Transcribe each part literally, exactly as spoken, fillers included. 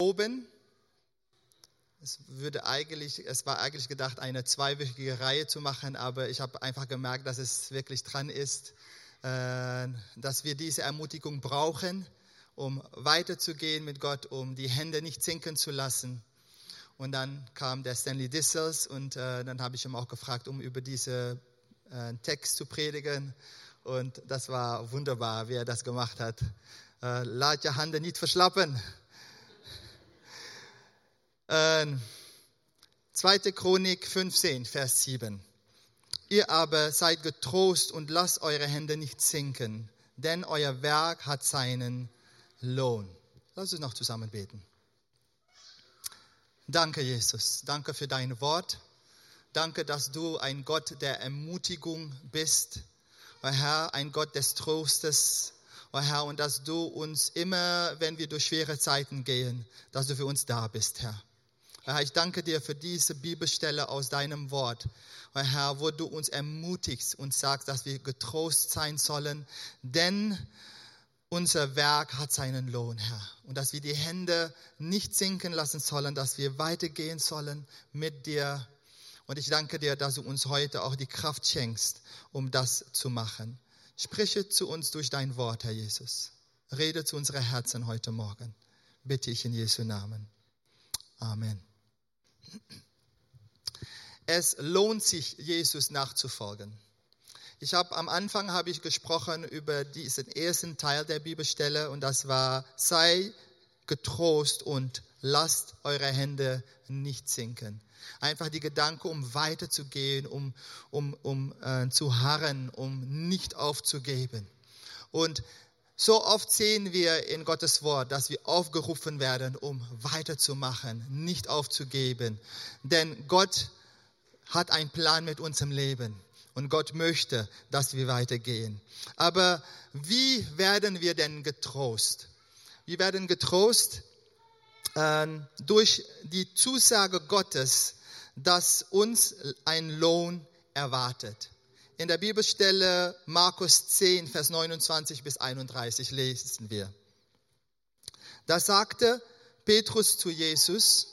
Oben. Es, würde eigentlich, es war eigentlich gedacht, eine zweiwöchige Reihe zu machen, aber ich habe einfach gemerkt, dass es wirklich dran ist, äh, dass wir diese Ermutigung brauchen, um weiterzugehen mit Gott, um die Hände nicht sinken zu lassen. Und dann kam der Stanley Dissels und äh, dann habe ich ihn auch gefragt, um über diesen äh, Text zu predigen. Und das war wunderbar, wie er das gemacht hat. Äh, Laat je Hände nicht verschlappen. Äh, zweite Chronik fünfzehn, Vers sieben. Ihr aber seid getrost und lasst eure Hände nicht sinken, denn euer Werk hat seinen Lohn. Lass uns noch zusammen beten. Danke, Jesus. Danke für dein Wort. Danke, dass du ein Gott der Ermutigung bist. O Herr, ein Gott des Trostes. O Herr, und dass du uns immer, wenn wir durch schwere Zeiten gehen, dass du für uns da bist, Herr. O Herr, ich danke dir für diese Bibelstelle aus deinem Wort. O Herr, wo du uns ermutigst und sagst, dass wir getrost sein sollen, denn unser Werk hat seinen Lohn, Herr. Und dass wir die Hände nicht sinken lassen sollen, dass wir weitergehen sollen mit dir. Und ich danke dir, dass du uns heute auch die Kraft schenkst, um das zu machen. Spreche zu uns durch dein Wort, Herr Jesus. Rede zu unseren Herzen heute Morgen. Bitte ich in Jesu Namen. Amen. Es lohnt sich, Jesus nachzufolgen. Ich habe am Anfang habe ich gesprochen über diesen ersten Teil der Bibelstelle und das war: Sei getrost und lasst eure Hände nicht sinken. Einfach die Gedanke, um weiterzugehen, um um um äh, zu harren, um nicht aufzugeben. Und so oft sehen wir in Gottes Wort, dass wir aufgerufen werden, um weiterzumachen, nicht aufzugeben. Denn Gott hat einen Plan mit unserem Leben. Und Gott möchte, dass wir weitergehen. Aber wie werden wir denn getrost? Wir werden getrost äh, durch die Zusage Gottes, dass uns ein Lohn erwartet. In der Bibelstelle Markus zehn, Vers neunundzwanzig bis einunddreißig lesen wir. Da sagte Petrus zu Jesus: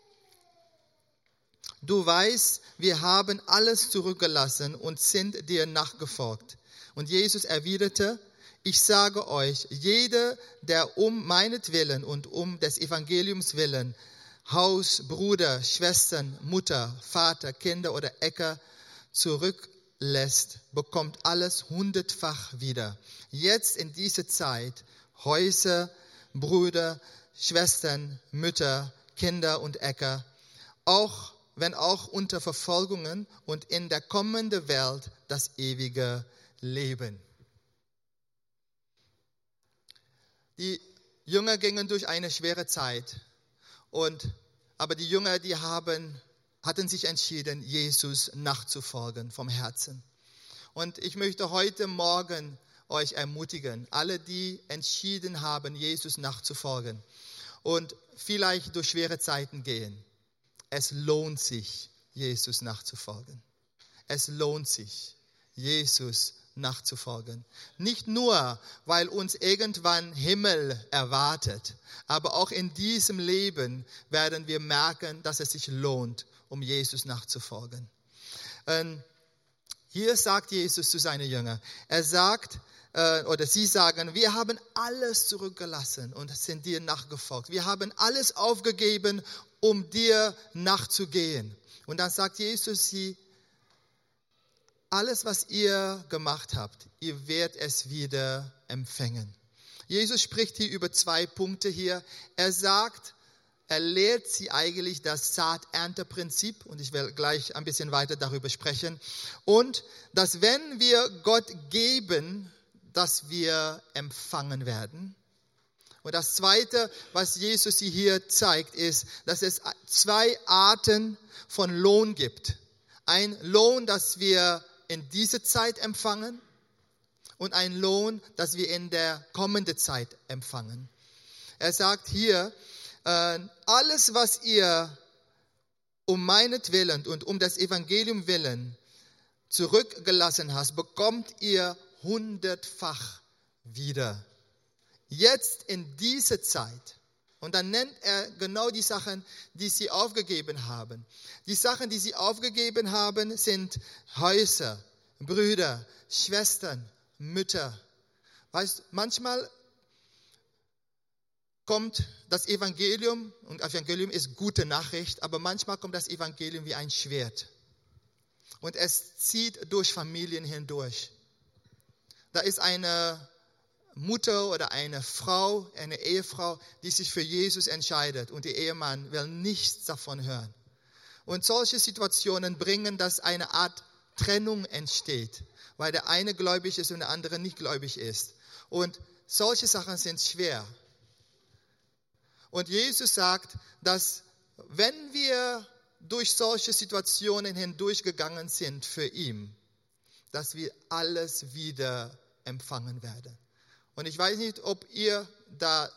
Du weißt, wir haben alles zurückgelassen und sind dir nachgefolgt. Und Jesus erwiderte: Ich sage euch, jeder, der um meinetwillen und um des Evangeliums willen Haus, Bruder, Schwestern, Mutter, Vater, Kinder oder Äcker zurücklässt, bekommt alles hundertfach wieder. Jetzt in dieser Zeit Häuser, Brüder, Schwestern, Mütter, Kinder und Äcker, auch wenn auch unter Verfolgungen und in der kommenden Welt das ewige Leben. Die Jünger gingen durch eine schwere Zeit, und, aber die Jünger, die haben, hatten sich entschieden, Jesus nachzufolgen vom Herzen. Und ich möchte heute Morgen euch ermutigen, alle, die entschieden haben, Jesus nachzufolgen und vielleicht durch schwere Zeiten gehen. Es lohnt sich, Jesus nachzufolgen. Es lohnt sich, Jesus nachzufolgen. Nicht nur, weil uns irgendwann Himmel erwartet, aber auch in diesem Leben werden wir merken, dass es sich lohnt, um Jesus nachzufolgen. Und hier sagt Jesus zu seinen Jüngern, er sagt, äh, oder sie sagen, wir haben alles zurückgelassen und sind dir nachgefolgt. Wir haben alles aufgegeben, um dir nachzugehen. Und dann sagt Jesus sie, alles, was ihr gemacht habt, ihr werdet es wieder empfangen. Jesus spricht hier über zwei Punkte hier. Er sagt, er lehrt sie eigentlich das Saat-Ernte-Prinzip, und ich werde gleich ein bisschen weiter darüber sprechen. Und dass wenn wir Gott geben, dass wir empfangen werden. Und das Zweite, was Jesus hier zeigt, ist, dass es zwei Arten von Lohn gibt. Ein Lohn, das wir in dieser Zeit empfangen, und ein Lohn, das wir in der kommenden Zeit empfangen. Er sagt hier, äh, alles, was ihr um meinetwillen und um das Evangelium willen zurückgelassen hast, bekommt ihr hundertfach wieder. Jetzt in dieser Zeit, Und dann nennt er genau die Sachen, die sie aufgegeben haben. Die Sachen, die sie aufgegeben haben, sind Häuser, Brüder, Schwestern, Mütter. Weißt, manchmal kommt das Evangelium, und Evangelium ist gute Nachricht, aber manchmal kommt das Evangelium wie ein Schwert. Und es zieht durch Familien hindurch. Da ist eine Mutter oder eine Frau, eine Ehefrau, die sich für Jesus entscheidet und der Ehemann will nichts davon hören. Und solche Situationen bringen, dass eine Art Trennung entsteht, weil der eine gläubig ist und der andere nicht gläubig ist. Und solche Sachen sind schwer. Und Jesus sagt, dass wenn wir durch solche Situationen hindurchgegangen sind für ihn, dass wir alles wieder empfangen werden. Und ich weiß nicht, ob ihr da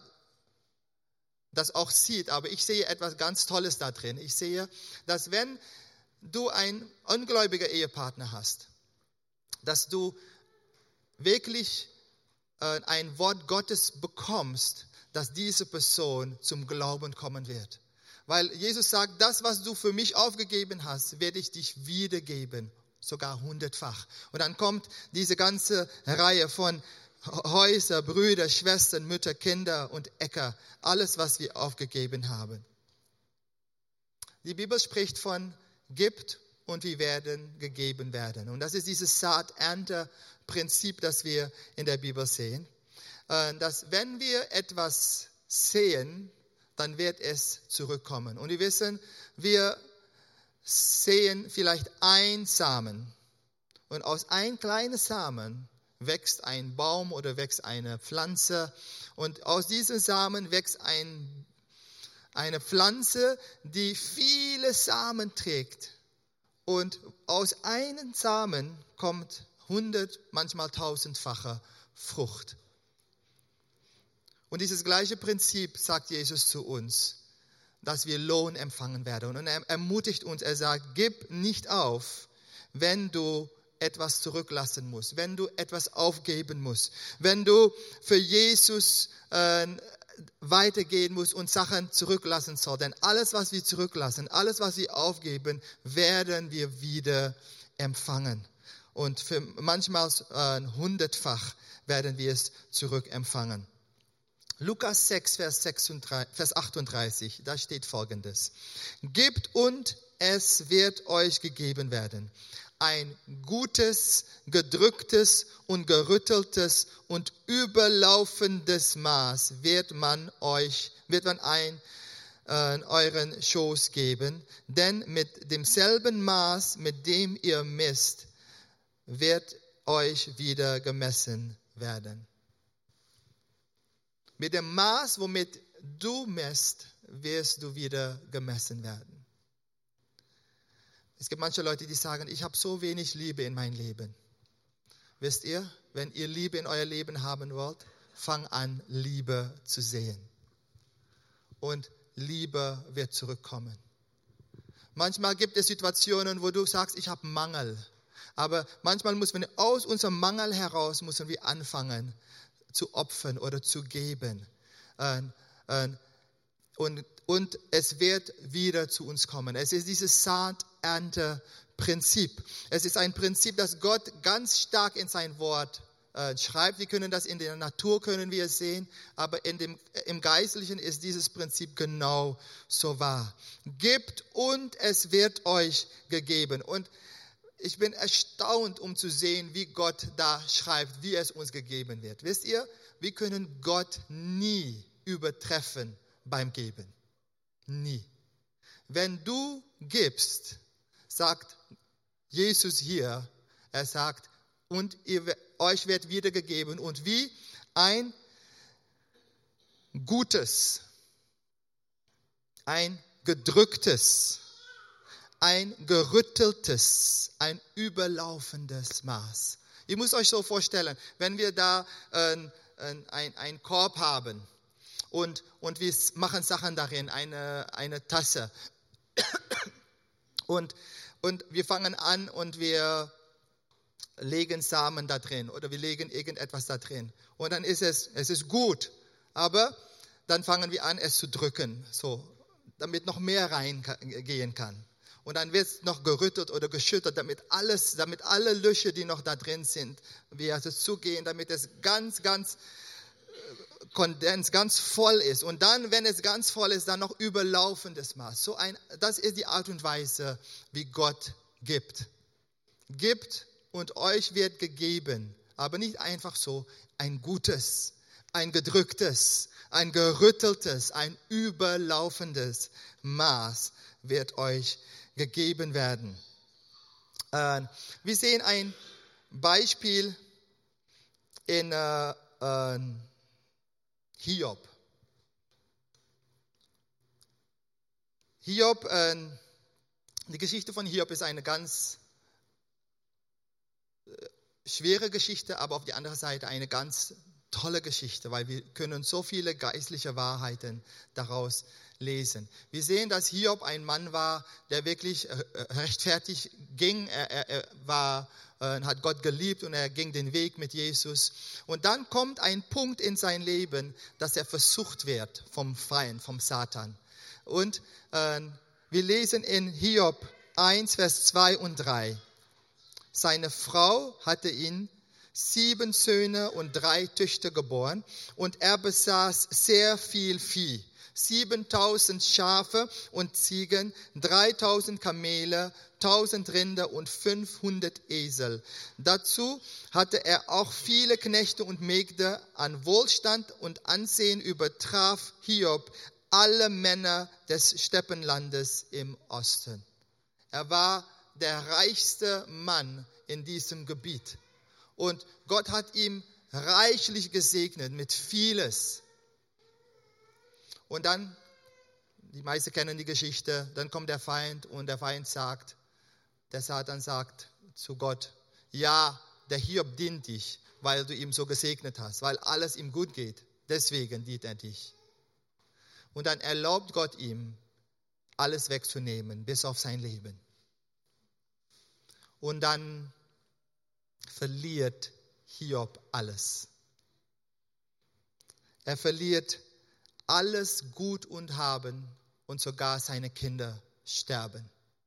das auch seht, aber ich sehe etwas ganz Tolles da drin. Ich sehe, dass wenn du einen ungläubigen Ehepartner hast, dass du wirklich äh, ein Wort Gottes bekommst, dass diese Person zum Glauben kommen wird. Weil Jesus sagt, das, was du für mich aufgegeben hast, werde ich dich wiedergeben, sogar hundertfach. Und dann kommt diese ganze Reihe von Häuser, Brüder, Schwestern, Mütter, Kinder und Äcker, alles, was wir aufgegeben haben. Die Bibel spricht von gibt und wir werden gegeben werden. Und das ist dieses Saat-Ernte-Prinzip, das wir in der Bibel sehen. Dass wenn wir etwas sehen, dann wird es zurückkommen. Und wir wissen, wir sehen vielleicht ein Samen. Und aus ein kleines Samen wächst ein Baum oder wächst eine Pflanze. Und aus diesem Samen wächst ein, eine Pflanze, die viele Samen trägt. Und aus einem Samen kommt hundert, manchmal tausendfache Frucht. Und dieses gleiche Prinzip sagt Jesus zu uns, dass wir Lohn empfangen werden. Und er ermutigt uns, er sagt, gib nicht auf, wenn du etwas zurücklassen musst, wenn du etwas aufgeben musst, wenn du für Jesus äh, weitergehen musst und Sachen zurücklassen sollst. Denn alles, was wir zurücklassen, alles, was wir aufgeben, werden wir wieder empfangen. Und für manchmal äh, hundertfach werden wir es zurückempfangen. Lukas sechs, Vers achtunddreißig, da steht Folgendes. Gebt und es wird euch gegeben werden. Ein gutes, gedrücktes und gerütteltes und überlaufendes Maß wird man euch, wird man ein, äh, in euren Schoß geben. Denn mit demselben Maß, mit dem ihr misst, wird euch wieder gemessen werden. Mit dem Maß, womit du misst, wirst du wieder gemessen werden. Es gibt manche Leute, die sagen, ich habe so wenig Liebe in mein Leben. Wisst ihr, wenn ihr Liebe in euer Leben haben wollt, fang an, Liebe zu sehen. Und Liebe wird zurückkommen. Manchmal gibt es Situationen, wo du sagst, ich habe Mangel. Aber manchmal müssen wir aus unserem Mangel heraus müssen wir anfangen zu opfern oder zu geben. Und, und es wird wieder zu uns kommen. Es ist dieses Saat-Ernte-Prinzip. Es ist ein Prinzip, das Gott ganz stark in sein Wort äh, schreibt. Wir können das in der Natur, können wir es sehen, aber in dem, im Geistlichen ist dieses Prinzip genau so wahr. Gebt und es wird euch gegeben. Und ich bin erstaunt, um zu sehen, wie Gott da schreibt, wie es uns gegeben wird. Wisst ihr, wir können Gott nie übertreffen beim Geben. Nie. Wenn du gibst, sagt Jesus hier, er sagt, und ihr, euch wird wiedergegeben. Und wie ein gutes, ein gedrücktes, ein gerütteltes, ein überlaufendes Maß. Ihr müsst euch so vorstellen, wenn wir da äh, ein, ein Korb haben und, und wir machen Sachen darin, eine, eine Tasse und, und wir fangen an und wir legen Samen da drin oder wir legen irgendetwas da drin und dann ist es, es ist gut, aber dann fangen wir an, es zu drücken, so, damit noch mehr reingehen kann. Und dann wird es noch gerüttelt oder geschüttelt, damit alles, damit alle Löcher, die noch da drin sind, wir also zugehen, damit es ganz, ganz Kondens, ganz voll ist. Und dann, wenn es ganz voll ist, dann noch überlaufendes Maß. So ein, das ist die Art und Weise, wie Gott gibt. Gibt und euch wird gegeben, aber nicht einfach so ein gutes, ein gedrücktes, ein gerütteltes, ein überlaufendes Maß wird euch gegeben werden. Äh, wir sehen ein Beispiel in äh, äh, Hiob. Hiob, äh, die Geschichte von Hiob ist eine ganz äh, schwere Geschichte, aber auf die andere Seite eine ganz tolle Geschichte, weil wir können so viele geistliche Wahrheiten daraus lesen. Wir sehen, dass Hiob ein Mann war, der wirklich äh, rechtfertig ging. Er, er, er war, äh, hat Gott geliebt und er ging den Weg mit Jesus. Und dann kommt ein Punkt in sein Leben, dass er versucht wird vom Feind, vom Satan. Und äh, wir lesen in Hiob eins, Vers zwei und drei. Seine Frau hatte ihn sieben Söhne und drei Töchter geboren und er besaß sehr viel Vieh. siebentausend Schafe und Ziegen, dreitausend Kamele, tausend Rinder und fünfhundert Esel. Dazu hatte er auch viele Knechte und Mägde. An Wohlstand und Ansehen übertraf Hiob alle Männer des Steppenlandes im Osten. Er war der reichste Mann in diesem Gebiet. Und Gott hat ihm reichlich gesegnet mit vieles. Und dann, die meisten kennen die Geschichte, dann kommt der Feind und der Feind sagt, der Satan sagt zu Gott, ja, der Hiob dient dich, weil du ihm so gesegnet hast, weil alles ihm gut geht. Deswegen dient er dich. Und dann erlaubt Gott ihm, alles wegzunehmen, bis auf sein Leben. Und dann verliert Hiob alles. Er verliert alles Gut und Haben und sogar seine Kinder sterben.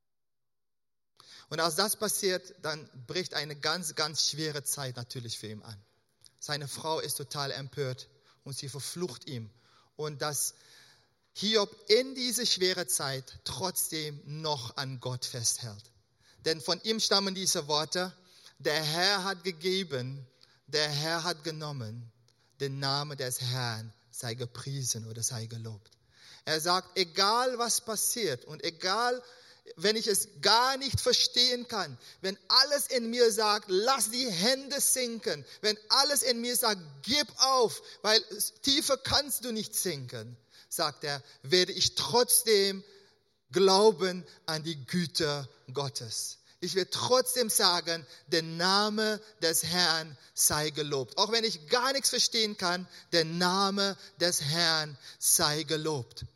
Und als das passiert, dann bricht eine ganz, ganz schwere Zeit natürlich für ihn an. Seine Frau ist total empört und sie verflucht ihn. Und dass Hiob in diese schwere Zeit trotzdem noch an Gott festhält. Denn von ihm stammen diese Worte, der Herr hat gegeben, der Herr hat genommen, der Name des Herrn sei gepriesen oder sei gelobt. Er sagt, egal was passiert und egal, wenn ich es gar nicht verstehen kann, wenn alles in mir sagt, lass die Hände sinken, wenn alles in mir sagt, gib auf, weil tiefer kannst du nicht sinken, sagt er, werde ich trotzdem glauben an die Güte Gottes. Ich werde trotzdem sagen, der Name des Herrn sei gelobt. Auch wenn ich gar nichts verstehen kann, der Name des Herrn sei gelobt.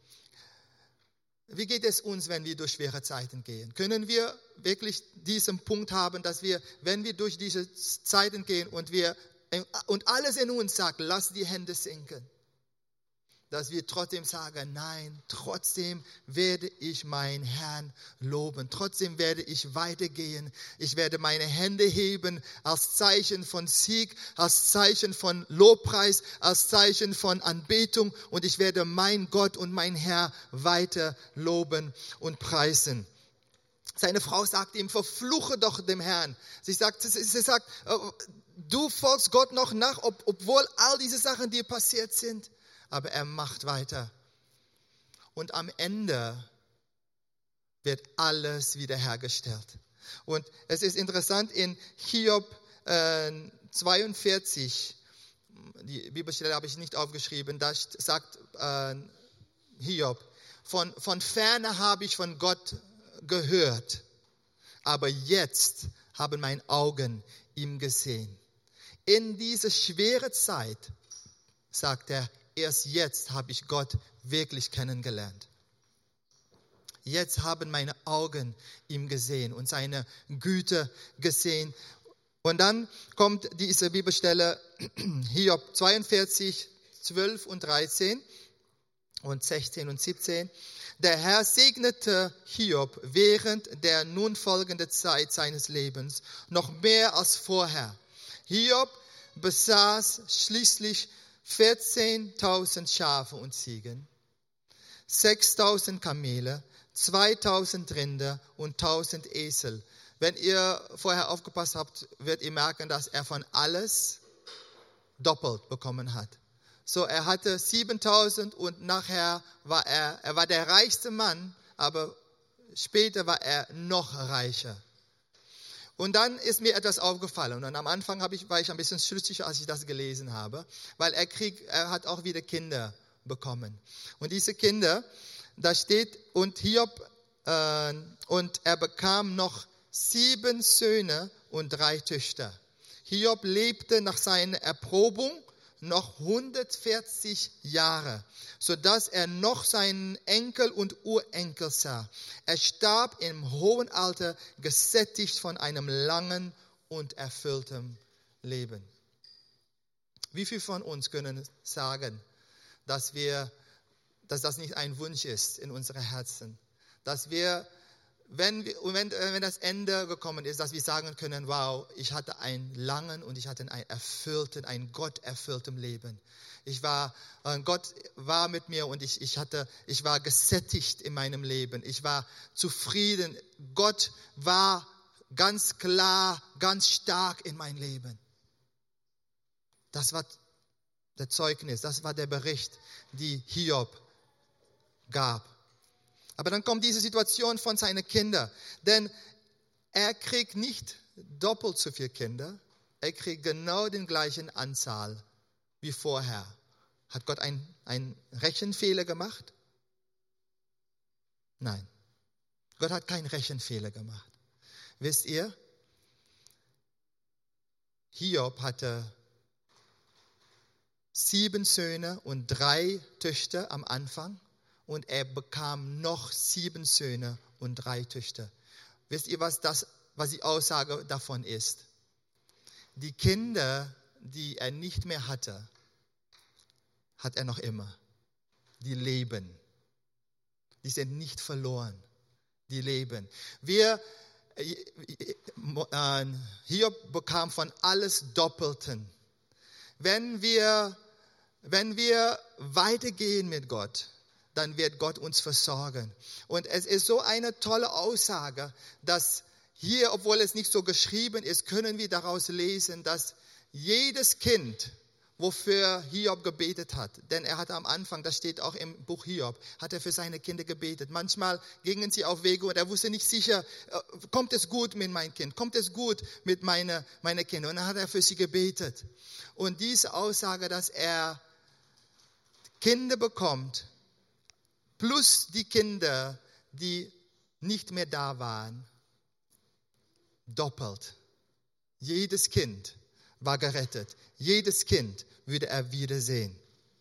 Wie geht es uns, wenn wir durch schwere Zeiten gehen? Können wir wirklich diesen Punkt haben, dass wir, wenn wir durch diese Zeiten gehen und wir und alles in uns sagt, lass die Hände sinken, dass wir trotzdem sagen, nein, trotzdem werde ich meinen Herrn loben. Trotzdem werde ich weitergehen. Ich werde meine Hände heben als Zeichen von Sieg, als Zeichen von Lobpreis, als Zeichen von Anbetung. Und ich werde mein Gott und mein Herr weiter loben und preisen. Seine Frau sagt ihm, verfluche doch dem Herrn. Sie sagt, sie sagt, du folgst Gott noch nach, ob, obwohl all diese Sachen dir passiert sind. Aber er macht weiter. Und am Ende wird alles wiederhergestellt. Und es ist interessant, in Hiob äh, zweiundvierzig, die Bibelstelle habe ich nicht aufgeschrieben, da sagt äh, Hiob, von, von ferne habe ich von Gott gehört, aber jetzt haben meine Augen ihn gesehen. In diese schwere Zeit, sagt er, erst jetzt habe ich Gott wirklich kennengelernt. Jetzt haben meine Augen ihn gesehen und seine Güte gesehen. Und dann kommt diese Bibelstelle, Hiob zweiundvierzig, zwölf und dreizehn. und sechzehn und siebzehn. Der Herr segnete Hiob während der nun folgenden Zeit seines Lebens noch mehr als vorher. Hiob besaß schließlich vierzehntausend Schafe und Ziegen, sechstausend Kamele, zweitausend Rinder und tausend Esel. Wenn ihr vorher aufgepasst habt, werdet ihr merken, dass er von alles doppelt bekommen hat. So, er hatte siebentausend und nachher war er, er war der reichste Mann, aber später war er noch reicher. Und dann ist mir etwas aufgefallen und am Anfang habe ich, war ich ein bisschen stutzig, als ich das gelesen habe, weil er, krieg, er hat auch wieder Kinder bekommen. Und diese Kinder, da steht, und Hiob, äh, und er bekam noch sieben Söhne und drei Töchter. Hiob lebte nach seiner Erprobung noch hundertvierzig Jahre, sodass er noch seinen Enkel und Urenkel sah. Er starb im hohen Alter, gesättigt von einem langen und erfüllten Leben. Wie viele von uns können sagen, dass wir, dass das nicht ein Wunsch ist in unseren Herzen, dass wir Wenn, wir, wenn, wenn das Ende gekommen ist, dass wir sagen können, wow, ich hatte einen langen und ich hatte einen erfüllten, ein Gott erfüllten Leben. Ich war, äh, Gott war mit mir und ich, ich, hatte, ich war gesättigt in meinem Leben. Ich war zufrieden. Gott war ganz klar, ganz stark in mein Leben. Das war der Zeugnis, das war der Bericht, die Hiob gab. Aber dann kommt diese Situation von seinen Kindern. Denn er kriegt nicht doppelt so viele Kinder. Er kriegt genau den gleichen Anzahl wie vorher. Hat Gott einen Rechenfehler gemacht? Nein. Gott hat keinen Rechenfehler gemacht. Wisst ihr? Hiob hatte sieben Söhne und drei Töchter am Anfang. Und er bekam noch sieben Söhne und drei Töchter. Wisst ihr, was, das, was die Aussage davon ist? Die Kinder, die er nicht mehr hatte, hat er noch immer. Die leben. Die sind nicht verloren. Die leben. Wir, äh, Hiob bekam von alles Doppelten. Wenn wir, wenn wir weitergehen mit Gott, dann wird Gott uns versorgen. Und es ist so eine tolle Aussage, dass hier, obwohl es nicht so geschrieben ist, können wir daraus lesen, dass jedes Kind, wofür Hiob gebetet hat, denn er hatte am Anfang, das steht auch im Buch Hiob, hat er für seine Kinder gebetet. Manchmal gingen sie auf Wege und er wusste nicht sicher, kommt es gut mit meinem Kind, kommt es gut mit meinen meine Kindern. Und dann hat er für sie gebetet. Und diese Aussage, dass er Kinder bekommt, plus die Kinder, die nicht mehr da waren, doppelt. Jedes Kind war gerettet. Jedes Kind würde er wiedersehen.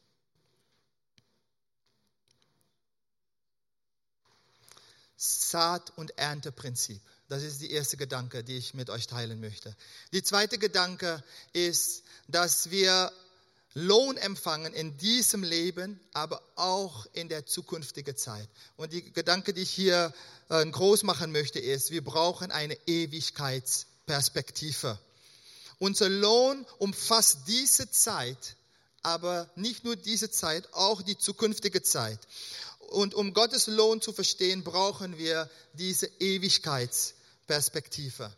Saat- und Ernteprinzip. Das ist der erste Gedanke, den ich mit euch teilen möchte. Der zweite Gedanke ist, dass wir Lohn empfangen in diesem Leben, aber auch in der zukünftigen Zeit. Und die Gedanke, die ich hier äh, groß machen möchte, ist, wir brauchen eine Ewigkeitsperspektive. Unser Lohn umfasst diese Zeit, aber nicht nur diese Zeit, auch die zukünftige Zeit. Und um Gottes Lohn zu verstehen, brauchen wir diese Ewigkeitsperspektive.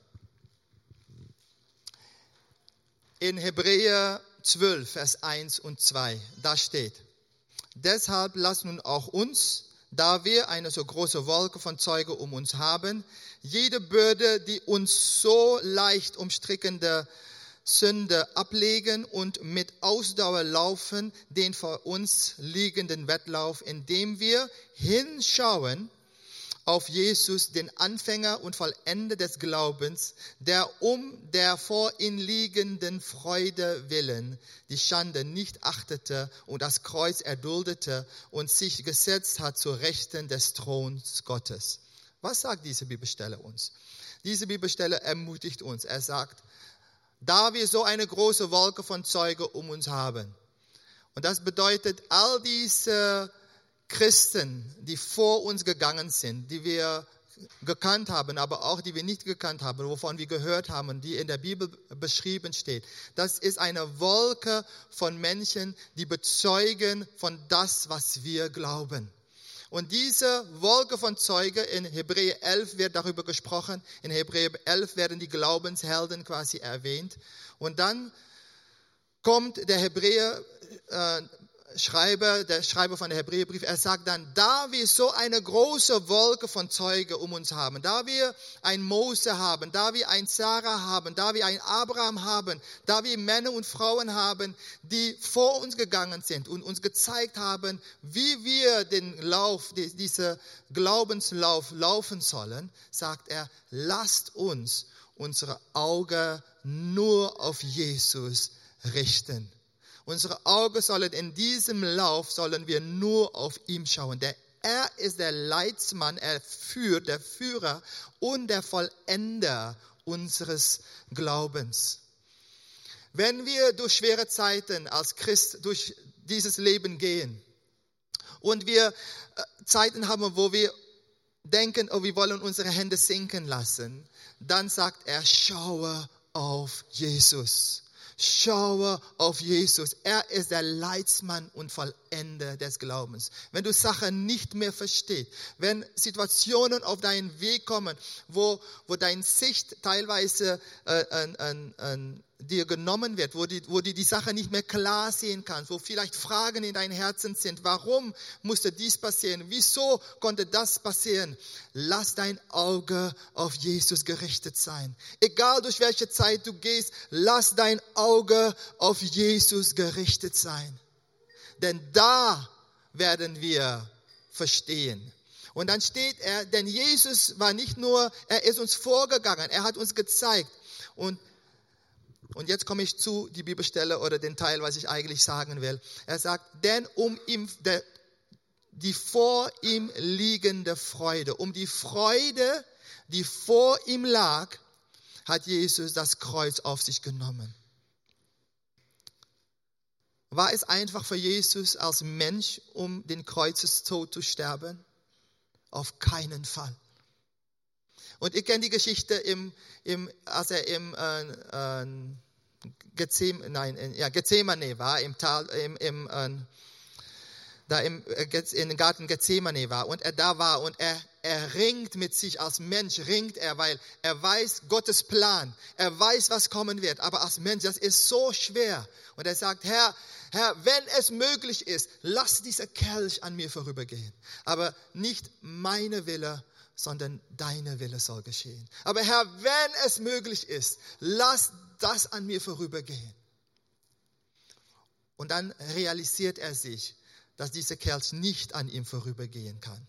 In Hebräer zwölf, Vers eins und zwei, da steht: Deshalb lasst nun auch uns, da wir eine so große Wolke von Zeugen um uns haben, jede Bürde, die uns so leicht umstrickende Sünde ablegen und mit Ausdauer laufen, den vor uns liegenden Wettlauf, indem wir hinschauen auf Jesus, den Anfänger und Vollender des Glaubens, der um der vor ihm liegenden Freude willen die Schande nicht achtete und das Kreuz erduldete und sich gesetzt hat zur Rechten des Throns Gottes. Was sagt diese Bibelstelle uns? Diese Bibelstelle ermutigt uns. Er sagt, da wir so eine große Wolke von Zeugen um uns haben. Und das bedeutet, all diese Christen, die vor uns gegangen sind, die wir gekannt haben, aber auch die wir nicht gekannt haben, wovon wir gehört haben, die in der Bibel beschrieben steht. Das ist eine Wolke von Menschen, die bezeugen von das, was wir glauben. Und diese Wolke von Zeugen, in Hebräer elf wird darüber gesprochen, in Hebräer elf werden die Glaubenshelden quasi erwähnt. Und dann kommt der Hebräer, äh, Schreiber, der Schreiber von der Hebräerbrief, er sagt dann, da wir so eine große Wolke von Zeugen um uns haben, da wir ein Mose haben, da wir ein Sarah haben, da wir ein Abraham haben, da wir Männer und Frauen haben, die vor uns gegangen sind und uns gezeigt haben, wie wir den Lauf, diesen Glaubenslauf laufen sollen, sagt er, lasst uns unsere Augen nur auf Jesus richten. Unsere Augen sollen in diesem Lauf, sollen wir nur auf ihn schauen. Der, er ist der Leidsmann, er führt, der Führer und der Vollender unseres Glaubens. Wenn wir durch schwere Zeiten als Christ durch dieses Leben gehen und wir Zeiten haben, wo wir denken, oh, wir wollen unsere Hände sinken lassen, dann sagt er, schaue auf Jesus. Schaue auf Jesus. Er ist der Leidsmann und Vollender des Glaubens. Wenn du Sachen nicht mehr verstehst, wenn Situationen auf deinen Weg kommen, wo, wo deine Sicht teilweise äh, äh, äh, äh, dir genommen wird, wo du wo die, die Sache nicht mehr klar sehen kannst, wo vielleicht Fragen in deinem Herzen sind, warum musste dies passieren, wieso konnte das passieren, lass dein Auge auf Jesus gerichtet sein. Egal durch welche Zeit du gehst, lass dein Auge auf Jesus gerichtet sein. Denn da werden wir verstehen. Und dann steht er, denn Jesus war nicht nur, er ist uns vorgegangen, er hat uns gezeigt. Und Und jetzt komme ich zu die Bibelstelle oder den Teil, was ich eigentlich sagen will. Er sagt, denn um ihm der, die vor ihm liegende Freude, um die Freude, die vor ihm lag, hat Jesus das Kreuz auf sich genommen. War es einfach für Jesus als Mensch, um den Kreuzestod zu sterben? Auf keinen Fall. Und ich kenne die Geschichte, im, im, als er im äh, äh, Gezem, nein, in, ja, Gethsemane war, im Tal, im, im, äh, da im, in den Garten Gethsemane war und er da war und er, er ringt mit sich, als Mensch ringt er, weil er weiß Gottes Plan, er weiß, was kommen wird, aber als Mensch, das ist so schwer. Und er sagt, Herr, Herr, wenn es möglich ist, lass dieser Kelch an mir vorübergehen, aber nicht meine Wille, sondern deine Wille soll geschehen. Aber Herr, wenn es möglich ist, lass das an mir vorübergehen. Und dann realisiert er sich, dass dieser Kelch nicht an ihm vorübergehen kann.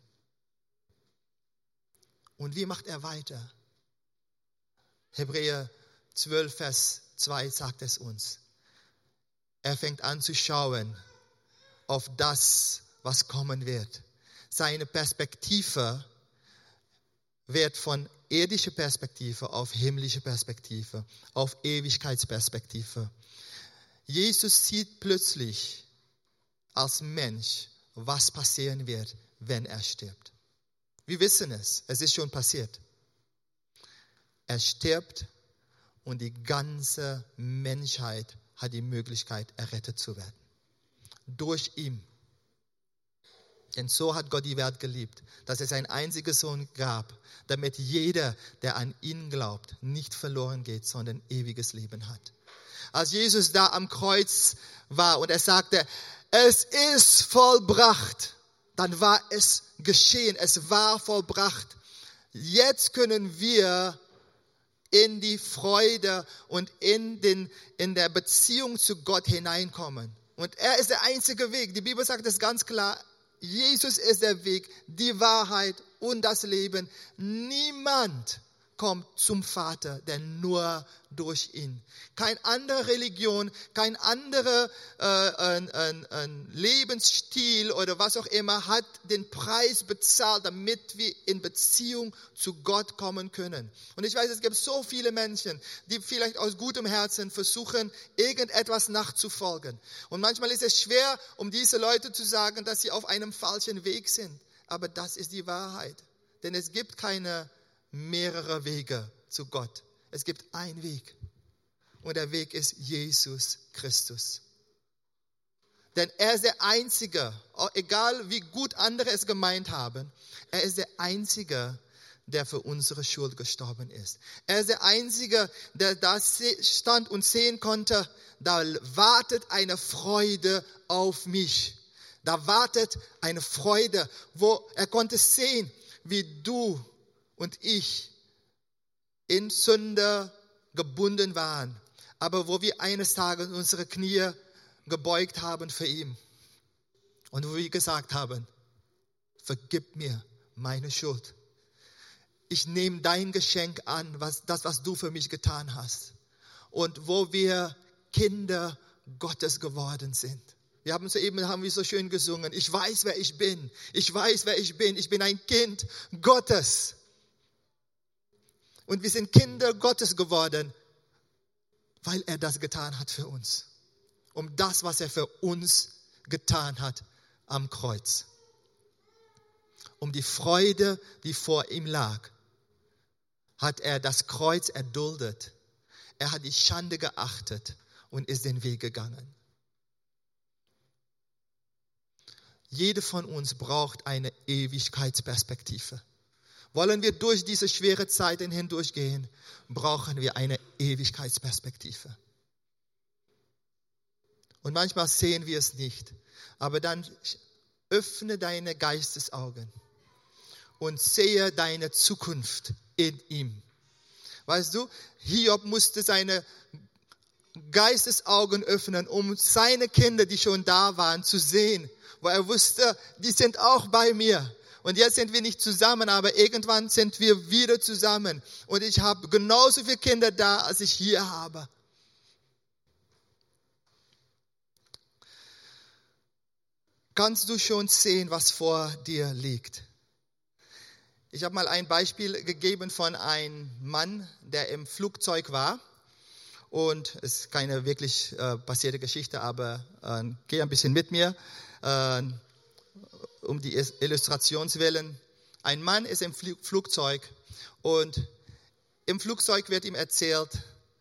Und wie macht er weiter? Hebräer zwölf, Vers zwei sagt es uns. Er fängt an zu schauen auf das, was kommen wird. Seine Perspektive wird von irdischer Perspektive auf himmlische Perspektive, auf Ewigkeitsperspektive. Jesus sieht plötzlich als Mensch, was passieren wird, wenn er stirbt. Wir wissen es, es ist schon passiert. Er stirbt und die ganze Menschheit hat die Möglichkeit, errettet zu werden. Durch ihn. Denn so hat Gott die Welt geliebt, dass es seinen einzigen Sohn gab, damit jeder, der an ihn glaubt, nicht verloren geht, sondern ewiges Leben hat. Als Jesus da am Kreuz war und er sagte, es ist vollbracht, dann war es geschehen, es war vollbracht. Jetzt können wir in die Freude und in, den, in der Beziehung zu Gott hineinkommen. Und er ist der einzige Weg. Die Bibel sagt es ganz klar, Jesus ist der Weg, die Wahrheit und das Leben. Niemand kommt zum Vater, denn nur durch ihn. Keine andere Religion, kein anderer äh, ein, ein, ein Lebensstil oder was auch immer hat den Preis bezahlt, damit wir in Beziehung zu Gott kommen können. Und ich weiß, es gibt so viele Menschen, die vielleicht aus gutem Herzen versuchen, irgendetwas nachzufolgen. Und manchmal ist es schwer, um diese Leute zu sagen, dass sie auf einem falschen Weg sind. Aber das ist die Wahrheit. Denn es gibt keine mehrere Wege zu Gott. Es gibt einen Weg. Und der Weg ist Jesus Christus. Denn er ist der Einzige, egal wie gut andere es gemeint haben, er ist der Einzige, der für unsere Schuld gestorben ist. Er ist der Einzige, der da stand und sehen konnte, da wartet eine Freude auf mich. Da wartet eine Freude, wo er konnte sehen, wie du und ich in Sünde gebunden waren, aber wo wir eines Tages unsere Knie gebeugt haben für ihn und wo wir gesagt haben, vergib mir meine Schuld. Ich nehme dein Geschenk an, was, das, was du für mich getan hast. Und wo wir Kinder Gottes geworden sind. Wir haben soeben, haben wir so schön gesungen, ich weiß, wer ich bin. Ich weiß, wer ich bin. Ich bin ein Kind Gottes. Und wir sind Kinder Gottes geworden, weil er das getan hat für uns. Um das, was er für uns getan hat am Kreuz. Um die Freude, die vor ihm lag, hat er das Kreuz erduldet. Er hat die Schande geachtet und ist den Weg gegangen. Jeder von uns braucht eine Ewigkeitsperspektive. Wollen wir durch diese schwere Zeiten hindurchgehen, brauchen wir eine Ewigkeitsperspektive. Und manchmal sehen wir es nicht. Aber dann öffne deine Geistesaugen und sehe deine Zukunft in ihm. Weißt du, Hiob musste seine Geistesaugen öffnen, um seine Kinder, die schon da waren, zu sehen. Weil er wusste, die sind auch bei mir. Und jetzt sind wir nicht zusammen, aber irgendwann sind wir wieder zusammen. Und ich habe genauso viele Kinder da, als ich hier habe. Kannst du schon sehen, was vor dir liegt? Ich habe mal ein Beispiel gegeben von einem Mann, der im Flugzeug war. Und es ist keine wirklich äh, passierte Geschichte, aber äh, geh ein bisschen mit mir. Äh, um die Illustrationswillen. Ein Mann ist im Flugzeug und im Flugzeug wird ihm erzählt,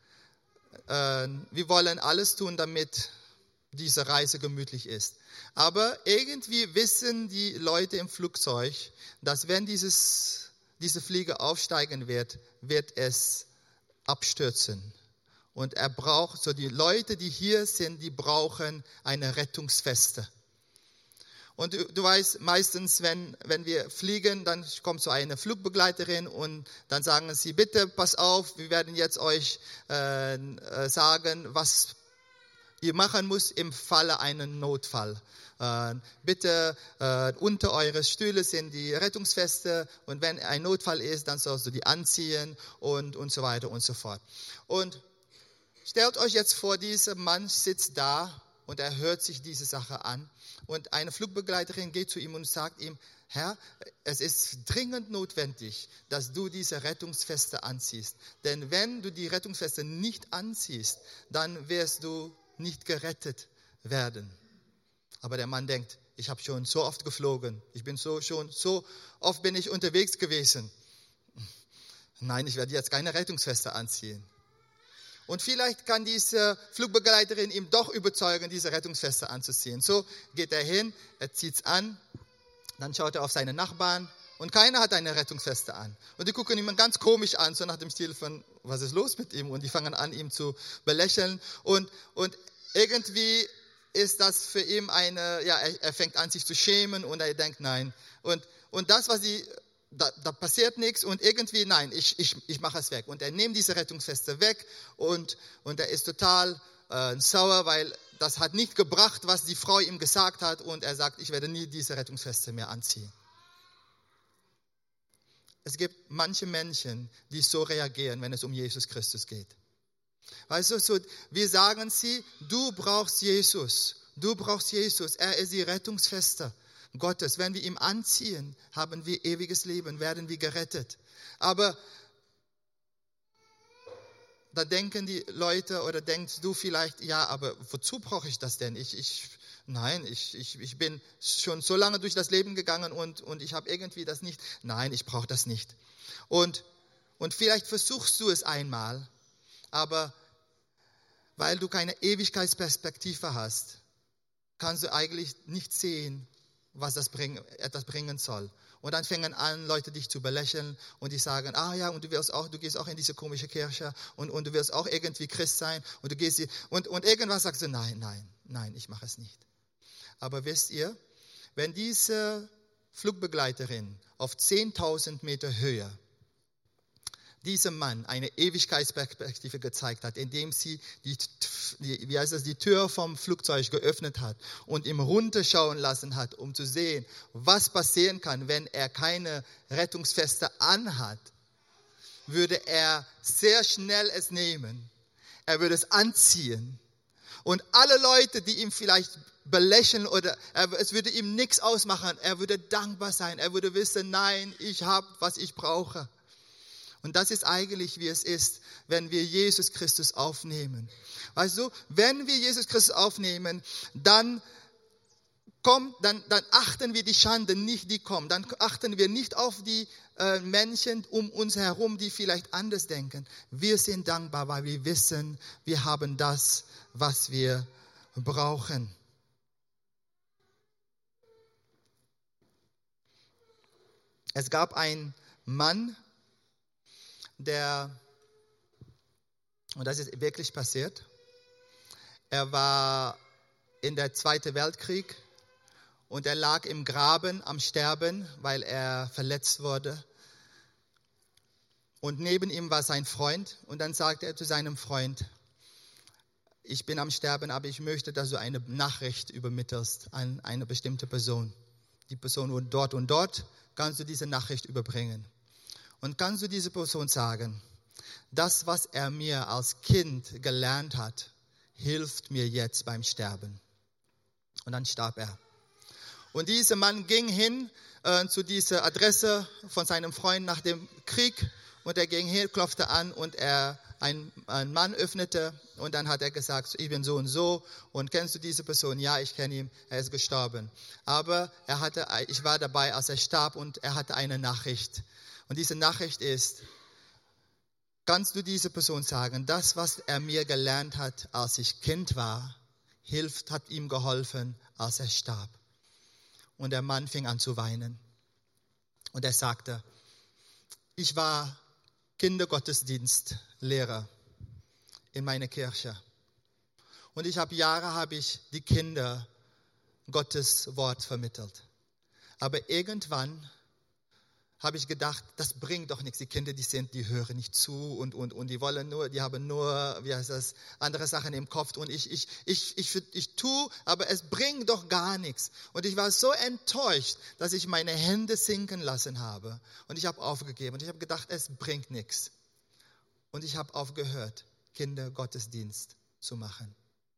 äh, wir wollen alles tun, damit diese Reise gemütlich ist. Aber irgendwie wissen die Leute im Flugzeug, dass wenn dieses, diese Fliege aufsteigen wird, wird es abstürzen. Und er braucht, so die Leute, die hier sind, die brauchen eine Rettungsweste. Und du, du weißt, meistens, wenn, wenn wir fliegen, dann kommt so eine Flugbegleiterin und dann sagen sie, bitte pass auf, wir werden jetzt euch äh, sagen, was ihr machen müsst im Falle einen Notfall. Äh, bitte äh, unter eure Stühle sind die Rettungsweste und wenn ein Notfall ist, dann sollst du die anziehen und, und so weiter und so fort. Und stellt euch jetzt vor, dieser Mann sitzt da und er hört sich diese Sache an. Und eine Flugbegleiterin geht zu ihm und sagt ihm, Herr, es ist dringend notwendig, dass du diese Rettungsweste anziehst. Denn wenn du die Rettungsweste nicht anziehst, dann wirst du nicht gerettet werden. Aber der Mann denkt, ich habe schon so oft geflogen. Ich bin so schon, so oft bin ich unterwegs gewesen. Nein, ich werde jetzt keine Rettungsweste anziehen. Und vielleicht kann diese Flugbegleiterin ihm doch überzeugen, diese Rettungsweste anzuziehen. So geht er hin, er zieht es an, dann schaut er auf seine Nachbarn und keiner hat eine Rettungsweste an. Und die gucken ihn ganz komisch an, so nach dem Stil von, was ist los mit ihm? Und die fangen an, ihn zu belächeln. Und, und irgendwie ist das für ihn eine, ja, er, er fängt an, sich zu schämen und er denkt, nein. Und, und das, was die... Da, da passiert nichts und irgendwie, nein, ich, ich, ich mache es weg. Und er nimmt diese Rettungsweste weg und, und er ist total äh, sauer, weil das hat nicht gebracht, was die Frau ihm gesagt hat und er sagt, ich werde nie diese Rettungsweste mehr anziehen. es gibt manche Menschen, die so reagieren, wenn es um Jesus Christus geht. Weißt du, so, wir sagen sie, du brauchst Jesus, du brauchst Jesus, er ist die Rettungsfeste Gottes. Wenn wir ihm anziehen, haben wir ewiges Leben, werden wir gerettet. Aber da denken die Leute oder denkst du vielleicht, ja, aber wozu brauche ich das denn? Ich, ich, nein, ich, ich, ich bin schon so lange durch das Leben gegangen und, und ich habe irgendwie das nicht. Nein, ich brauche das nicht. Und, und vielleicht versuchst du es einmal, aber weil du keine Ewigkeitsperspektive hast, kannst du eigentlich nicht sehen, was das bring, etwas bringen soll. Und dann fangen an, Leute dich zu belächeln und die sagen, ah ja, und du wirst auch, du gehst auch in diese komische Kirche und, und du wirst auch irgendwie Christ sein und du gehst hier, und, und irgendwas sagst du, nein, nein, nein, ich mache es nicht. Aber wisst ihr, wenn diese Flugbegleiterin auf zehntausend Meter Höhe diesem Mann eine Ewigkeitsperspektive gezeigt hat, indem sie die, die, wie heißt das, die Tür vom Flugzeug geöffnet hat und ihm runterschauen lassen hat, um zu sehen, was passieren kann, wenn er keine Rettungsweste anhat, würde er sehr schnell es nehmen. Er würde es anziehen. Und alle Leute, die ihm vielleicht belächeln oder er, es würde ihm nichts ausmachen, er würde dankbar sein. Er würde wissen, nein, ich habe, was ich brauche. Und das ist eigentlich, wie es ist, wenn wir Jesus Christus aufnehmen. Weißt du, wenn wir Jesus Christus aufnehmen, dann kommt, dann, dann achten wir die Schande nicht, die kommt. Dann achten wir nicht auf die äh, Menschen um uns herum, die vielleicht anders denken. Wir sind dankbar, weil wir wissen, wir haben das, was wir brauchen. Es gab einen Mann, der, und das ist wirklich passiert, er war in der Zweiten Weltkrieg und er lag im Graben am Sterben, weil er verletzt wurde. Und neben ihm war sein Freund und dann sagte er zu seinem Freund, ich bin am Sterben, aber ich möchte, dass du eine Nachricht übermittelst an eine bestimmte Person. Die Person wohnt dort und dort, kannst du diese Nachricht überbringen. Und kannst du dieser Person sagen, das, was er mir als Kind gelernt hat, hilft mir jetzt beim Sterben. Und dann starb er. Und dieser Mann ging hin äh, zu dieser Adresse von seinem Freund nach dem Krieg und er ging hin, klopfte an und er ein, ein Mann öffnete und dann hat er gesagt, ich bin so und so und kennst du diese Person? Ja, ich kenne ihn, er ist gestorben. Aber er hatte, ich war dabei, als er starb und er hatte eine Nachricht. Und diese Nachricht ist, kannst du dieser Person sagen, das, was er mir gelernt hat, als ich Kind war, hilft, hat ihm geholfen, als er starb. Und der Mann fing an zu weinen. Und er sagte, ich war Kindergottesdienstlehrer in meiner Kirche. Und ich habe Jahre habe ich die Kinder Gottes Wort vermittelt. Aber irgendwann habe ich gedacht, das bringt doch nichts. Die Kinder, die sind, die hören nicht zu und, und, und die wollen nur, die haben nur, wie heißt das, andere Sachen im Kopf und ich, ich, ich, ich, ich, ich tue, aber es bringt doch gar nichts. Und ich war so enttäuscht, dass ich meine Hände sinken lassen habe und ich habe aufgegeben und ich habe gedacht, es bringt nichts. Und ich habe aufgehört, Kindergottesdienst zu machen.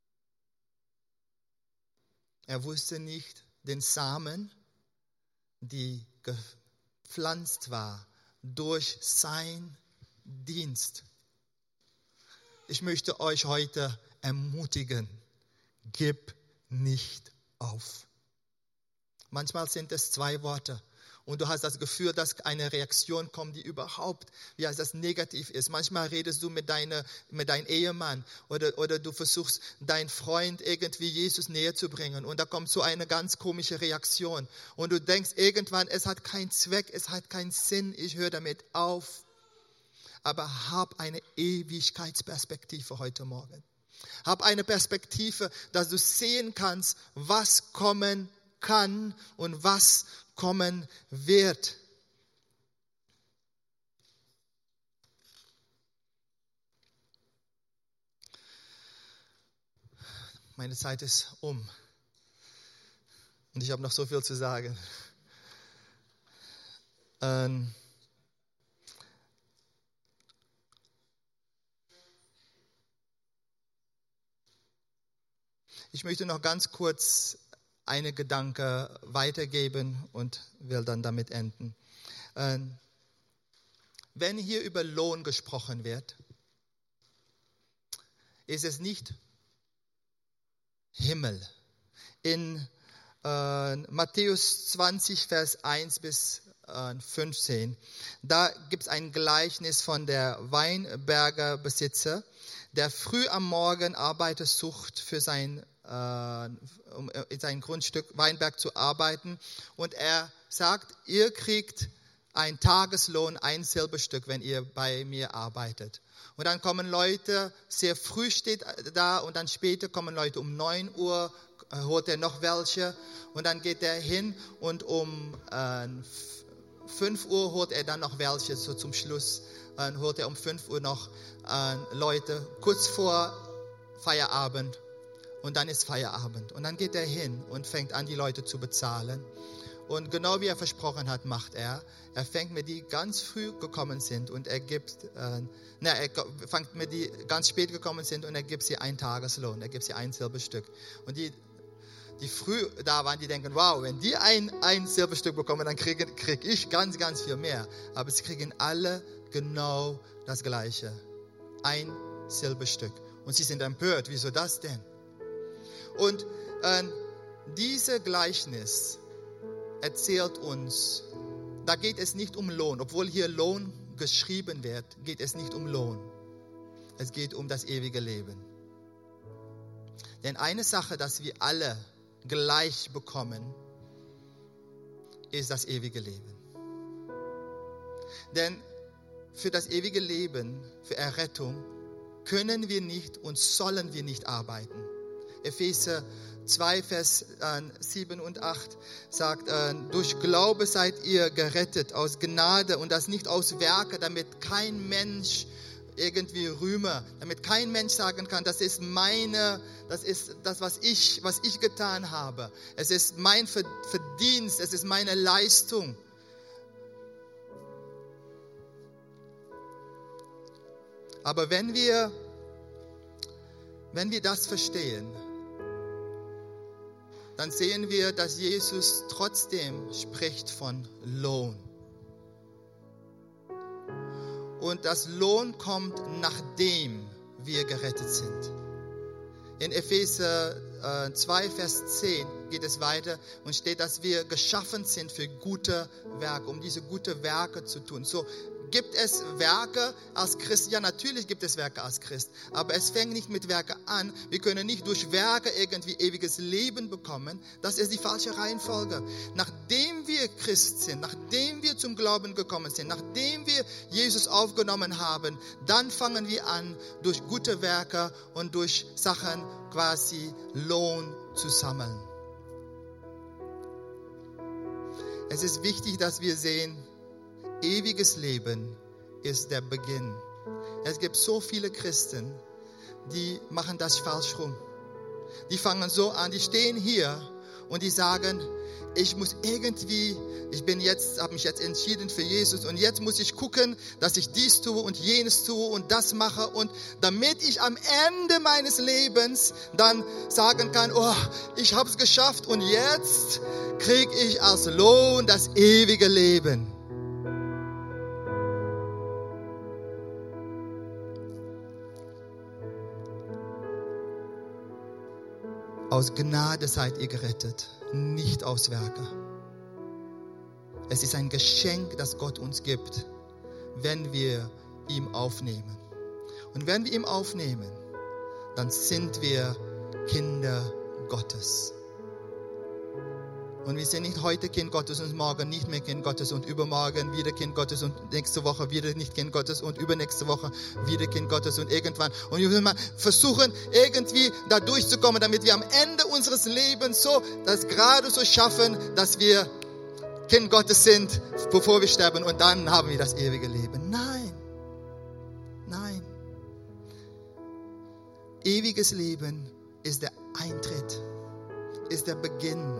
Er wusste nicht den Samen, die gepflanzt war durch sein Dienst. Ich möchte euch heute ermutigen, gib nicht auf. Manchmal sind es zwei Worte und du hast das Gefühl, dass eine Reaktion kommt, die überhaupt, wie heißt das, negativ ist. Manchmal redest du mit, deiner, mit deinem Ehemann oder, oder du versuchst, deinen Freund irgendwie Jesus näher zu bringen und da kommt so eine ganz komische Reaktion und du denkst irgendwann, es hat keinen Zweck, es hat keinen Sinn, ich höre damit auf. Aber hab eine Ewigkeitsperspektive heute Morgen. Hab eine Perspektive, dass du sehen kannst, was kommen kann und was kommen wird. Meine Zeit ist um. Und ich habe noch so viel zu sagen. Ähm, Ich möchte noch ganz kurz einen Gedanke weitergeben und will dann damit enden. Wenn hier über Lohn gesprochen wird, ist es nicht Himmel. In äh, Matthäus zwanzig, Vers eins bis fünfzehn, da gibt es ein Gleichnis von der Weinbergerbesitzer, der früh am Morgen Arbeiter sucht, für sein, äh, um in sein Grundstück Weinberg zu arbeiten. Und er sagt, ihr kriegt ein Tageslohn, ein Silberstück, wenn ihr bei mir arbeitet. Und dann kommen Leute, sehr früh steht da, und dann später kommen Leute um neun Uhr, holt er noch welche. Und dann geht er hin und um äh, fünf Uhr holt er dann noch welche, so zum Schluss äh, holt er um fünf Uhr noch äh, Leute, kurz vor Feierabend, und dann ist Feierabend. Und dann geht er hin und fängt an, die Leute zu bezahlen. Und genau wie er versprochen hat, macht er. Er fängt mit die ganz früh gekommen sind und er gibt, äh, na, er fängt mit die ganz spät gekommen sind und er gibt sie einen Tageslohn, er gibt sie ein Silberstück. Und die, die früh da waren, die denken, wow, wenn die ein, ein Silberstück bekommen, dann kriege krieg ich ganz, ganz viel mehr. Aber sie kriegen alle genau das Gleiche. Ein Silberstück. Und sie sind empört, wieso das denn? Und äh, diese Gleichnis erzählt uns, da geht es nicht um Lohn. Obwohl hier Lohn geschrieben wird, geht es nicht um Lohn. Es geht um das ewige Leben. Denn eine Sache, dass wir alle gleich bekommen, ist das ewige Leben. Denn für das ewige Leben, für Errettung, können wir nicht und sollen wir nicht arbeiten. Epheser zwei, Vers sieben und acht sagt, durch Glaube seid ihr gerettet aus Gnade und das nicht aus Werke, damit kein Mensch irgendwie rühme, damit kein Mensch sagen kann, das ist meine, das ist das, was ich, was ich getan habe. Es ist mein Verdienst, es ist meine Leistung. Aber wenn wir, wenn wir das verstehen, dann sehen wir, dass Jesus trotzdem spricht von Lohn. Und das Lohn kommt, nachdem wir gerettet sind. In Epheser äh, zwei, Vers zehn geht es weiter und steht, dass wir geschaffen sind für gute Werke, um diese guten Werke zu tun. So, gibt es Werke als Christ? Ja, natürlich gibt es Werke als Christ. Aber es fängt nicht mit Werke an. Wir können nicht durch Werke irgendwie ewiges Leben bekommen. Das ist die falsche Reihenfolge. Nachdem wir Christ sind, nachdem wir zum Glauben gekommen sind, nachdem wir Jesus aufgenommen haben, dann fangen wir an, durch gute Werke und durch Sachen quasi Lohn zu sammeln. Es ist wichtig, dass wir sehen, ewiges Leben ist der Beginn. Es gibt so viele Christen, die machen das falsch rum. Die fangen so an, die stehen hier und die sagen, ich muss irgendwie, ich bin jetzt, habe mich jetzt entschieden für Jesus und jetzt muss ich gucken, dass ich dies tue und jenes tue und das mache und damit ich am Ende meines Lebens dann sagen kann, oh, ich habe es geschafft und jetzt kriege ich als Lohn das ewige Leben. Aus Gnade seid ihr gerettet, nicht aus Werke. Es ist ein Geschenk, das Gott uns gibt, wenn wir ihm aufnehmen. Und wenn wir ihm aufnehmen, dann sind wir Kinder Gottes. Und wir sind nicht heute Kind Gottes und morgen nicht mehr Kind Gottes und übermorgen wieder Kind Gottes und nächste Woche wieder nicht Kind Gottes und übernächste Woche wieder Kind Gottes und irgendwann. Und wir müssen mal versuchen, irgendwie da durchzukommen, damit wir am Ende unseres Lebens so das gerade so schaffen, dass wir Kind Gottes sind, bevor wir sterben und dann haben wir das ewige Leben. Nein, nein. Ewiges Leben ist der Eintritt, ist der Beginn.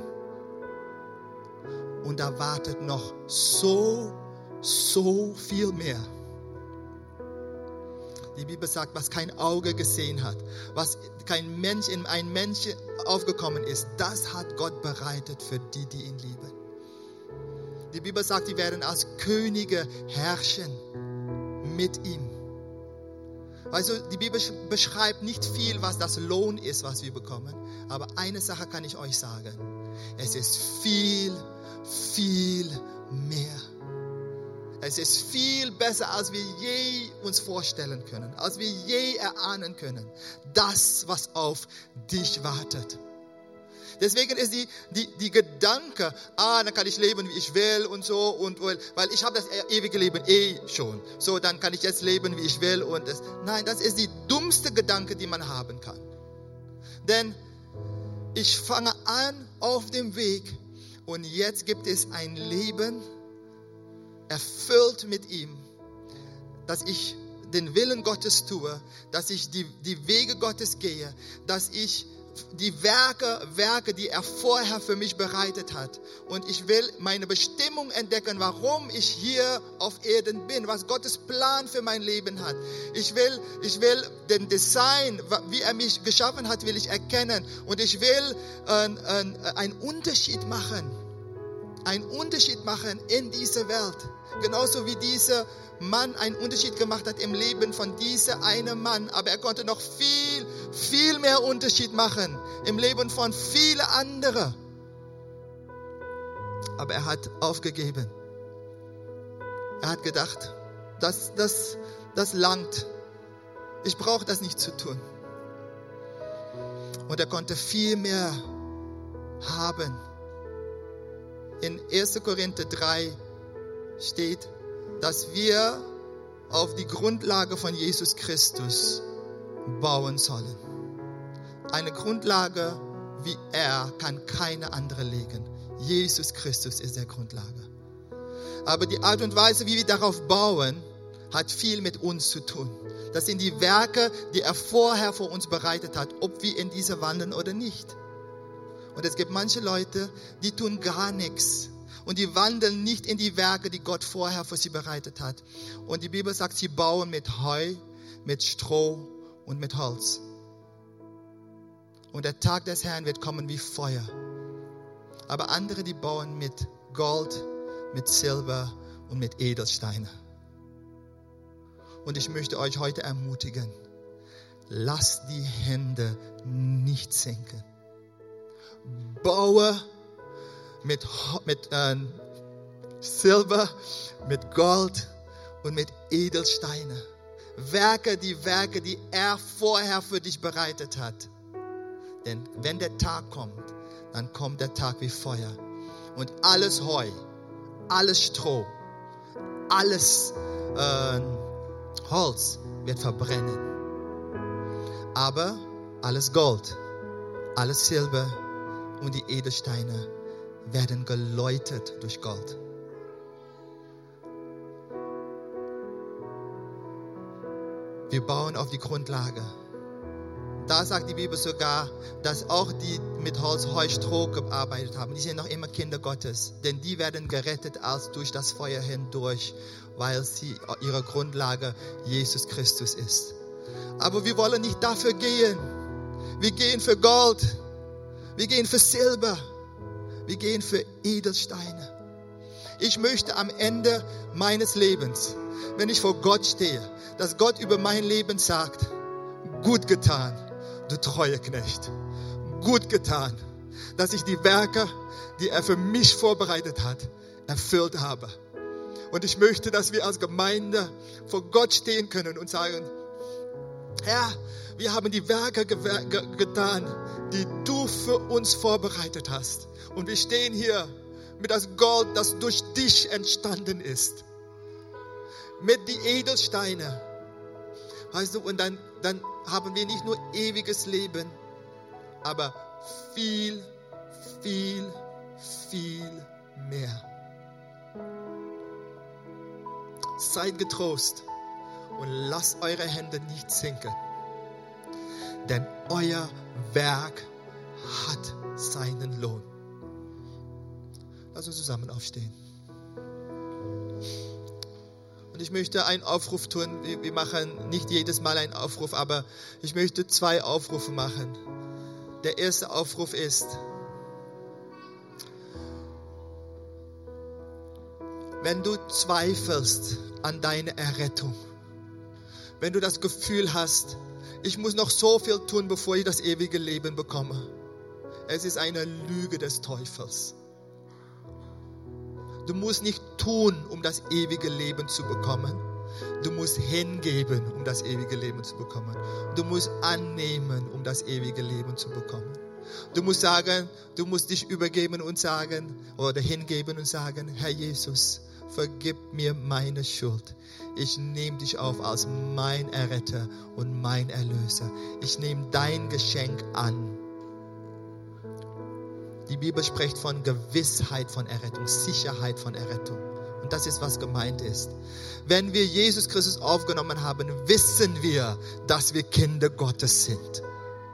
Und da wartet noch so, so viel mehr. Die Bibel sagt, was kein Auge gesehen hat, was kein Mensch in ein Mensch aufgekommen ist, das hat Gott bereitet für die, die ihn lieben. Die Bibel sagt, die werden als Könige herrschen mit ihm. Also die Bibel beschreibt nicht viel, was das Lohn ist, was wir bekommen. Aber eine Sache kann ich euch sagen. Es ist viel, viel mehr. Es ist viel besser, als wir je uns vorstellen können, als wir je erahnen können. Das, was auf dich wartet. Deswegen ist die, die, die Gedanke, ah, dann kann ich leben, wie ich will und so, und, weil ich habe das ewige Leben eh schon. So, dann kann ich jetzt leben, wie ich will. Und das, nein, das ist die dummste Gedanke, die man haben kann. Denn ich fange an auf dem Weg und jetzt gibt es ein Leben, erfüllt mit ihm, dass ich den Willen Gottes tue, dass ich die, die Wege Gottes gehe, dass ich die Werke, Werke, die er vorher für mich bereitet hat. Und ich will meine Bestimmung entdecken, warum ich hier auf Erden bin, was Gottes Plan für mein Leben hat. Ich will, ich will den Design, wie er mich geschaffen hat, will ich erkennen. Und ich will äh, äh, einen Unterschied machen. Einen Unterschied machen in dieser Welt. Genauso wie dieser Mann einen Unterschied gemacht hat im Leben von diesem einen Mann. Aber er konnte noch viel, viel mehr Unterschied machen im Leben von vielen anderen. Aber er hat aufgegeben. Er hat gedacht, das, das, das langt. Ich brauche das nicht zu tun. Und er konnte viel mehr haben. In erster Korinther drei steht, dass wir auf die Grundlage von Jesus Christus bauen sollen. Eine Grundlage wie er kann keine andere legen. Jesus Christus ist der Grundlage. Aber die Art und Weise, wie wir darauf bauen, hat viel mit uns zu tun. Das sind die Werke, die er vorher für uns bereitet hat, ob wir in diese wandeln oder nicht. Und es gibt manche Leute, die tun gar nichts. Und die wandeln nicht in die Werke, die Gott vorher für sie bereitet hat. Und die Bibel sagt, sie bauen mit Heu, mit Stroh und mit Holz. Und der Tag des Herrn wird kommen wie Feuer. Aber andere, die bauen mit Gold, mit Silber und mit Edelsteinen. Und ich möchte euch heute ermutigen, lasst die Hände nicht sinken. Baue mit, mit äh, Silber, mit Gold und mit Edelsteinen. Werke die Werke, die er vorher für dich bereitet hat. Denn wenn der Tag kommt, dann kommt der Tag wie Feuer. Und alles Heu, alles Stroh, alles äh, Holz wird verbrennen. Aber alles Gold, alles Silber und die Edelsteine werden geläutet durch Gold. Wir bauen auf die Grundlage. Da sagt die Bibel sogar, dass auch die mit Holz, Heu, Stroh gearbeitet haben, die sind noch immer Kinder Gottes. Denn die werden gerettet als durch das Feuer hindurch, weil sie ihre Grundlage Jesus Christus ist. Aber wir wollen nicht dafür gehen. Wir gehen für Gold. Wir gehen für Silber. Wir gehen für Edelsteine. Ich möchte am Ende meines Lebens, wenn ich vor Gott stehe, dass Gott über mein Leben sagt, gut getan, du treuer Knecht. Gut getan, dass ich die Werke, die er für mich vorbereitet hat, erfüllt habe. Und ich möchte, dass wir als Gemeinde vor Gott stehen können und sagen, Herr, wir haben die Werke ge- ge- getan, die du für uns vorbereitet hast. Und wir stehen hier mit das Gold, das durch dich entstanden ist. Mit die Edelsteine. Weißt du, und dann, dann haben wir nicht nur ewiges Leben, aber viel, viel, viel mehr. Seid getrost und lasst eure Hände nicht sinken, denn euer Werk hat seinen Lohn. Lass uns zusammen aufstehen. Und Und ich möchte einen Aufruf tun. Wir machen nicht jedes Mal einen Aufruf, aber ich möchte zwei Aufrufe machen. Der erste Aufruf ist, wenn du zweifelst an deine Errettung, wenn du das Gefühl hast, ich muss noch so viel tun, bevor ich das ewige Leben bekomme. Es ist eine Lüge des Teufels. Du musst nicht tun, um das ewige Leben zu bekommen. Du musst hingeben, um das ewige Leben zu bekommen. Du musst annehmen, um das ewige Leben zu bekommen. Du musst sagen, du musst dich übergeben und sagen, oder hingeben und sagen, Herr Jesus, vergib mir meine Schuld. Ich nehme dich auf als mein Erretter und mein Erlöser. Ich nehme dein Geschenk an. Die Bibel spricht von Gewissheit von Errettung, Sicherheit von Errettung. Und das ist, was gemeint ist. Wenn wir Jesus Christus aufgenommen haben, wissen wir, dass wir Kinder Gottes sind.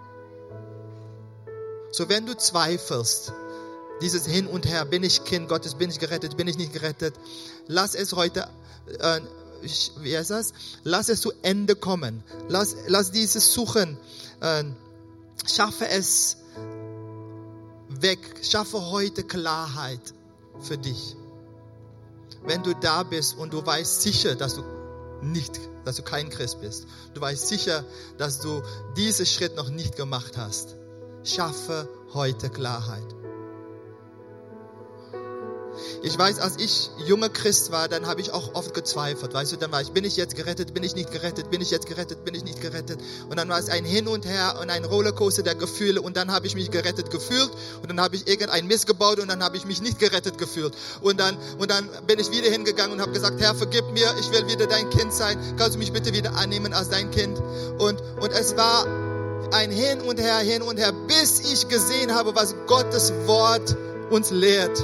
So, wenn du zweifelst, dieses Hin und Her, bin ich Kind Gottes, bin ich gerettet, bin ich nicht gerettet, lass es heute, äh, wie heißt das? Lass es zu Ende kommen. Lass, lass dieses Suchen, äh, schaffe es weg, schaffe heute Klarheit für dich. Wenn du da bist und du weißt sicher, dass du nicht, dass du kein Christ bist, du weißt sicher, dass du diesen Schritt noch nicht gemacht hast, schaffe heute Klarheit. Ich weiß, als ich junger Christ war, dann habe ich auch oft gezweifelt. Weißt du, dann war ich, bin ich jetzt gerettet, bin ich nicht gerettet, bin ich jetzt gerettet, bin ich nicht gerettet. Und dann war es ein Hin und Her und ein Rollercoaster der Gefühle. Und dann habe ich mich gerettet gefühlt und dann habe ich irgendein Mist gebaut und dann habe ich mich nicht gerettet gefühlt. Und dann, und dann bin ich wieder hingegangen und habe gesagt, Herr, vergib mir, ich will wieder dein Kind sein. Kannst du mich bitte wieder annehmen als dein Kind? Und, und es war ein Hin und Her, Hin und Her, bis ich gesehen habe, was Gottes Wort uns lehrt.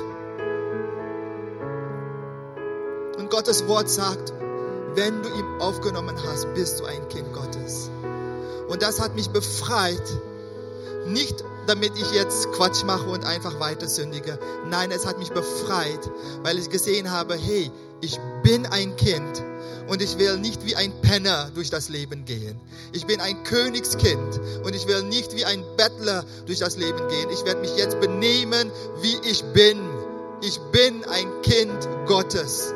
Und Gottes Wort sagt, wenn du ihn aufgenommen hast, bist du ein Kind Gottes. Und das hat mich befreit. Nicht, damit ich jetzt Quatsch mache und einfach weiter sündige. Nein, es hat mich befreit, weil ich gesehen habe, hey, ich bin ein Kind und ich will nicht wie ein Penner durch das Leben gehen. Ich bin ein Königskind und ich will nicht wie ein Bettler durch das Leben gehen. Ich werde mich jetzt benehmen, wie ich bin. Ich bin ein Kind Gottes.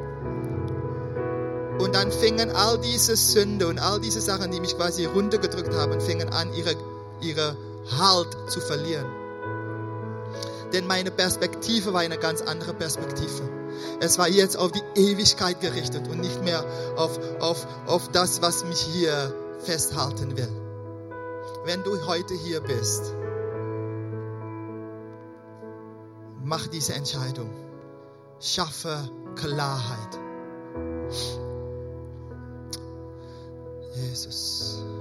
Und dann fingen all diese Sünde und all diese Sachen, die mich quasi runtergedrückt haben, fingen an, ihre, ihre Halt zu verlieren. Denn meine Perspektive war eine ganz andere Perspektive. Es war jetzt auf die Ewigkeit gerichtet und nicht mehr auf, auf, auf das, was mich hier festhalten will. Wenn du heute hier bist, mach diese Entscheidung. Schaffe Klarheit. Jesus.